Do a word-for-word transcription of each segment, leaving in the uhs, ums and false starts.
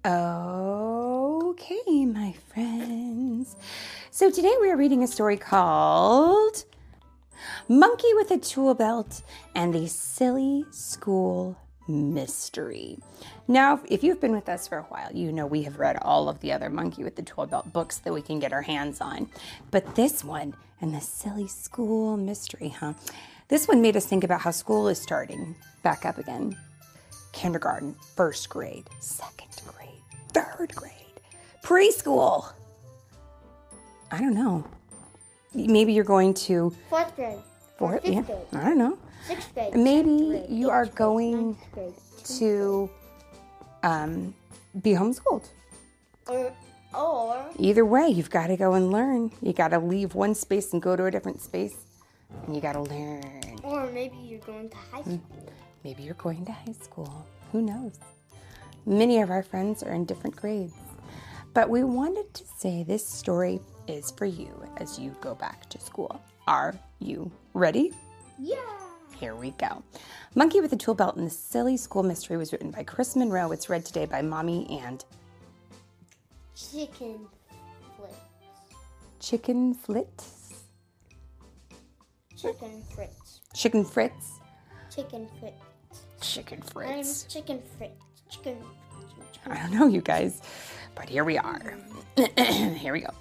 Okay, my friends. So today we are reading a story called Monkey with a Tool Belt and the Silly School Mystery. Now, if you've been with us for a while, you know we have read all of the other Monkey with the Tool Belt books that we can get our hands on. But this one and the Silly School Mystery, huh? This one made us think about how school is starting back up again. Kindergarten, first grade, second grade, third grade, preschool. I don't know. Maybe you're going to fourth grade. Fourth, fifth yeah. grade. I don't know. Sixth grade. Maybe grade, you are grade, going grade, to um, be homeschooled. Or, or Either way, you've got to go and learn. You got to leave one space and go to a different space, and you got to learn. Or maybe you're going to high school. Maybe you're going to high school. Who knows? Many of our friends are in different grades. But we wanted to say this story is for you as you go back to school. Are you ready? Yeah. Here we go. Monkey with a Tool Belt and the Silly School Mystery was written by Chris Monroe. It's read today by Mommy and Chicken Flits. Chicken Flits? Chicken Fritz. Chicken Fritz? Chicken Fritz. Chicken I'm Fritz. Chicken Fritz. Chicken. I don't know, you guys, but here we are. Here we go.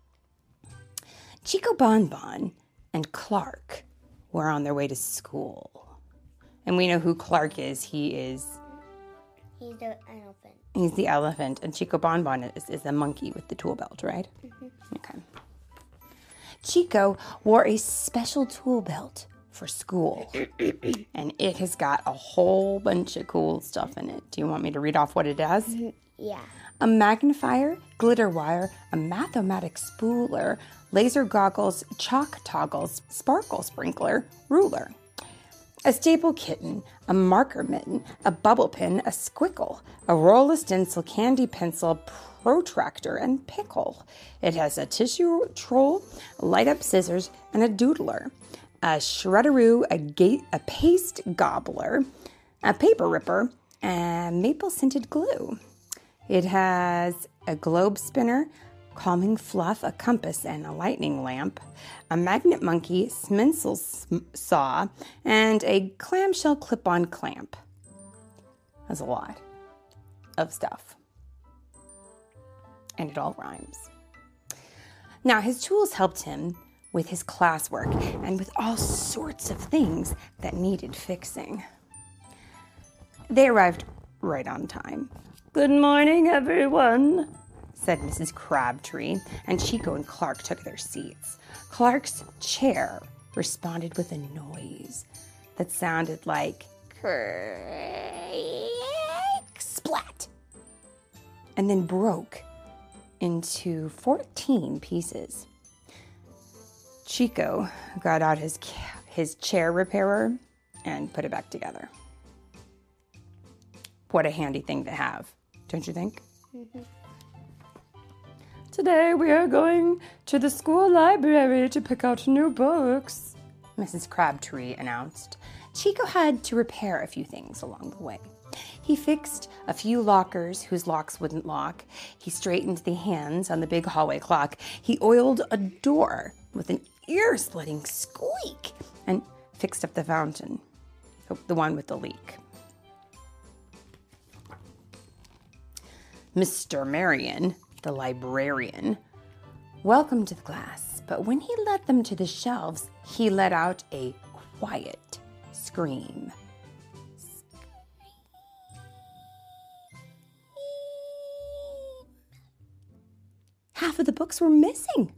Chico Bon Bon and Clark were on their way to school. And we know who Clark is. He is... He's the elephant. He's the elephant. And Chico Bon Bon is, is the monkey with the tool belt, right? Mm-hmm. Okay. Chico wore a special tool belt for school. And it has got a whole bunch of cool stuff in it. Do you want me to read off what it has? Yeah. A magnifier, glitter wire, a Mathomatic spooler, laser goggles, chalk toggles, sparkle sprinkler, ruler. A staple kitten, a marker mitten, a bubble pin, a squickle, a roll of stencil, candy pencil, protractor, and pickle. It has a tissue troll, light-up scissors, and a doodler. A shredderoo, a, gate, a paste gobbler, a paper ripper, and maple-scented glue. It has a globe spinner, calming fluff, a compass, and a lightning lamp, a magnet monkey, Sminsel saw, and a clamshell clip-on clamp. That's a lot of stuff. And it all rhymes. Now, his tools helped him with his classwork and with all sorts of things that needed fixing. They arrived right on time. "Good morning, everyone," said Missus Crabtree, and Chico and Clark took their seats. Clark's chair responded with a noise that sounded like splat, and then broke into fourteen pieces. Chico got out his his chair repairer and put it back together. What a handy thing to have, don't you think? Mm-hmm. "Today we are going to the school library to pick out new books," Missus Crabtree announced. Chico had to repair a few things along the way. He fixed a few lockers whose locks wouldn't lock. He straightened the hands on the big hallway clock. He oiled a door with an ear-splitting squeak and fixed up the fountain, the one with the leak. Mister Marion, the librarian, welcomed the class, but when he led them to the shelves, he let out a quiet scream. Half of the books were missing.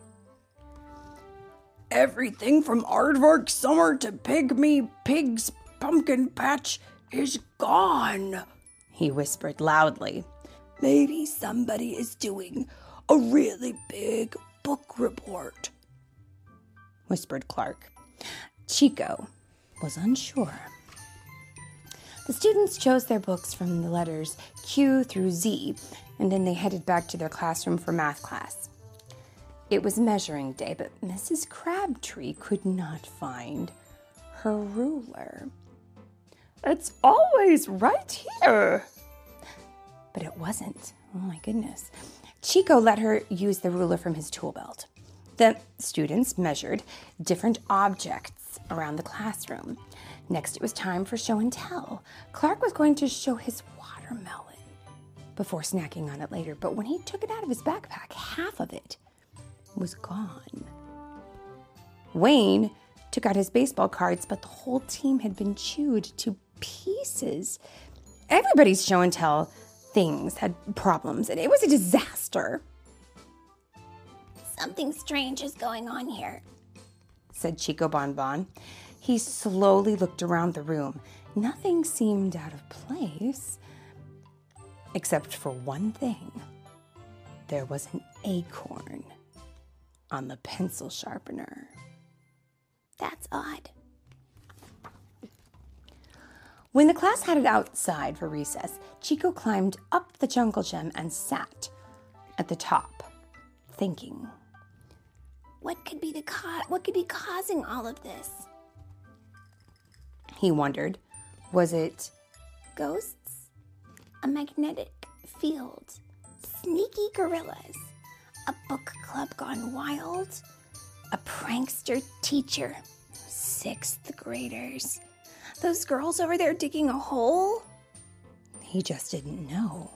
"Everything from Aardvark Summer to Pygmy Pig's Pumpkin Patch is gone," he whispered loudly. "Maybe somebody is doing a really big book report," whispered Clark. Chico was unsure. The students chose their books from the letters Q through Z, and then they headed back to their classroom for math class. It was measuring day, but Missus Crabtree could not find her ruler. "It's always right here." but it wasn't. Oh my goodness. Chico let her use the ruler from his tool belt. The students measured different objects around the classroom. Next, it was time for show and tell. Clark was going to show his watermelon before snacking on it later, but when he took it out of his backpack, half of it was gone. Wayne took out his baseball cards, but the whole team had been chewed to pieces. Everybody's show and tell things had problems, and it was a disaster. Something strange is going on here, said Chico Bon Bon. He slowly looked around the room. Nothing seemed out of place, except for one thing. There was an acorn on the pencil sharpener. That's odd. When the class headed outside for recess, Chico climbed up the jungle gym and sat at the top, thinking. What could be the co- what could be causing all of this? He wondered, was it Ghosts? A magnetic field? Sneaky gorillas? A book club gone wild? A prankster teacher? Sixth graders? Those girls over there digging a hole? He just didn't know.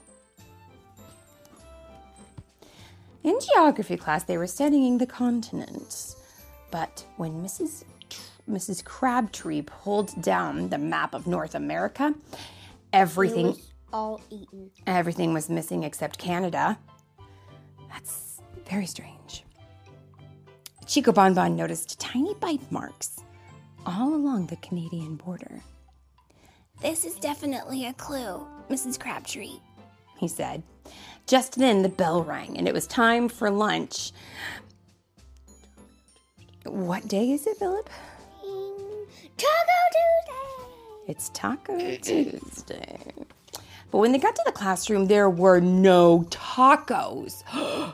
In geography class, they were studying the continents. But when Missus Tr- Missus Crabtree pulled down the map of North America, everything, It was all eaten. everything was missing except Canada. That's very strange. Chico Bon Bon noticed tiny bite marks all along the Canadian border. This is definitely a clue, Missus Crabtree, he said. Just then the bell rang and it was time for lunch. What day is it, Philip? Taco Tuesday! It's Taco Tuesday. But when they got to the classroom, there were no tacos.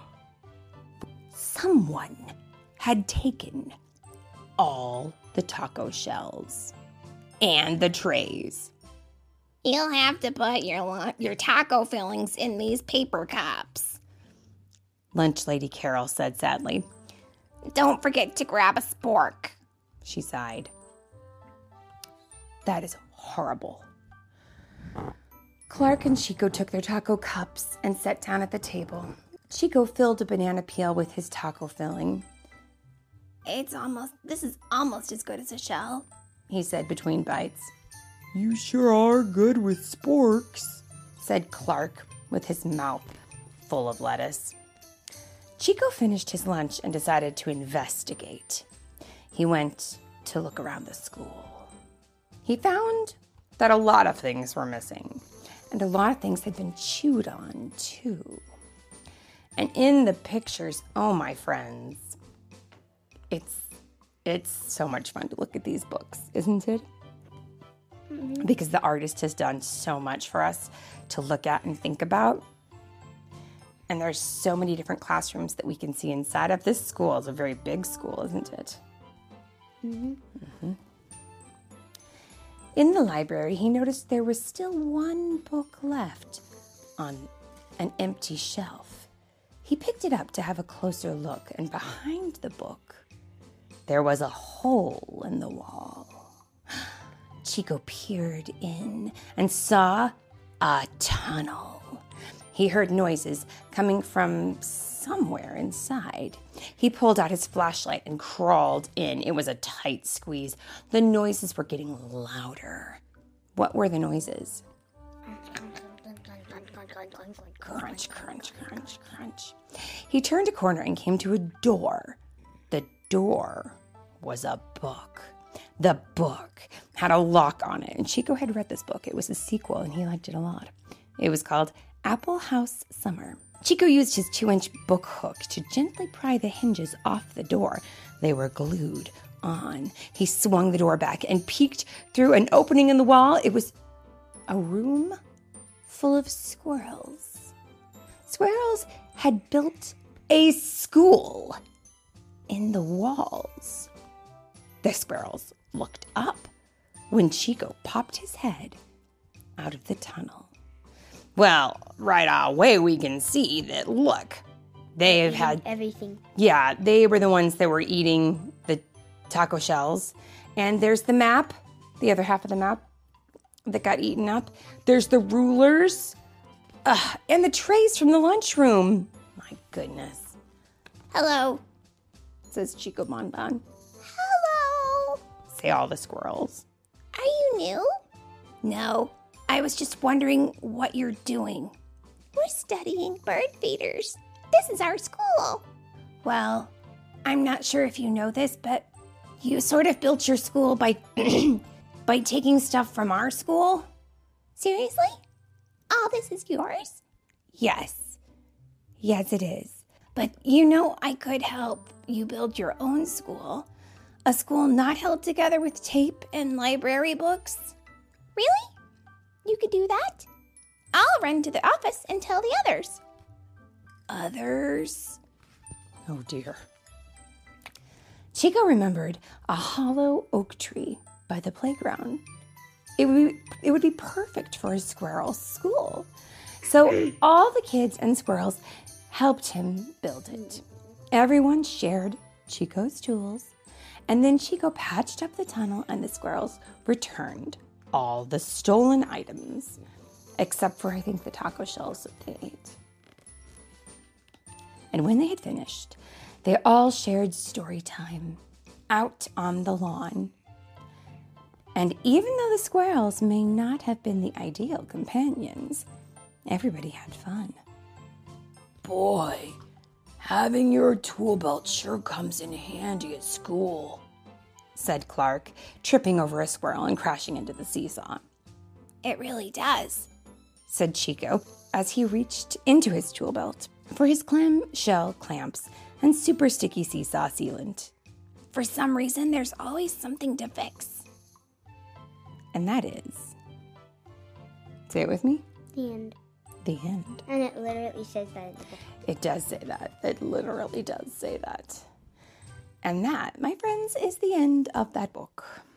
Someone had taken all the taco shells and the trays. You'll have to put your your taco fillings in these paper cups. Lunch Lady Carol said sadly. Don't forget to grab a spork. She sighed. That is horrible. Clark and Chico took their taco cups and sat down at the table. Chico filled a banana peel with his taco filling. It's almost, this is almost as good as a shell, he said between bites. You sure are good with sporks, said Clark with his mouth full of lettuce. Chico finished his lunch and decided to investigate. He went to look around the school. He found that a lot of things were missing, and a lot of things had been chewed on, too. And in the pictures, oh, my friends, it's it's so much fun to look at these books, isn't it? Mm-hmm. Because the artist has done so much for us to look at and think about. And there's so many different classrooms that we can see inside of. This school is a very big school, isn't it? Mm-hmm. Mm-hmm. In the library, he noticed there was still one book left on an empty shelf. He picked it up to have a closer look, and behind the book, there was a hole in the wall. Chico peered in and saw a tunnel. He heard noises coming from somewhere inside. He pulled out his flashlight and crawled in. It was a tight squeeze. The noises were getting louder. What were the noises? Crunch, crunch, crunch, crunch. He turned a corner and came to a door. The door was a book. The book had a lock on it, and Chico had read this book. It was a sequel, and he liked it a lot. It was called Apple House Summer. Chico used his two-inch book hook to gently pry the hinges off the door. They were glued on. He swung the door back and peeked through an opening in the wall. It was a room full of squirrels. Squirrels had built a school in the walls. The squirrels looked up when Chico popped his head out of the tunnel. Well, right away we can see that, look, they've had, everything. yeah, they were the ones that were eating the taco shells. And there's the map, the other half of the map that got eaten up. There's the rulers, uh, and the trays from the lunchroom. My goodness, Hello. says Chico Bonbon. Hello. Say all the squirrels. Are you new? No. I was just wondering what you're doing. We're studying bird feeders. This is our school. Well, I'm not sure if you know this, but you sort of built your school by by taking stuff from our school. Seriously? All this is yours? Yes. Yes, it is. But you know, I could help you build your own school. A school not held together with tape and library books. Really? You could do that? I'll run to the office and tell the others. Others? Oh dear. Chico remembered a hollow oak tree by the playground. It would be, it would be perfect for a squirrel school. So all the kids and squirrels helped him build it. Everyone shared Chico's tools, and then Chico patched up the tunnel and the squirrels returned all the stolen items, except for, I think, the taco shells that they ate. And when they had finished, they all shared story time out on the lawn. And even though the squirrels may not have been the ideal companions, everybody had fun. Boy, having your tool belt sure comes in handy at school, said Clark, tripping over a squirrel and crashing into the seesaw. It really does, said Chico as he reached into his tool belt for his clam shell clamps and super sticky seesaw sealant. For some reason, there's always something to fix. And that is, say it with me, The end. the end. And it literally says that in the book. It does say that. It literally does say that. And that, my friends, is the end of that book.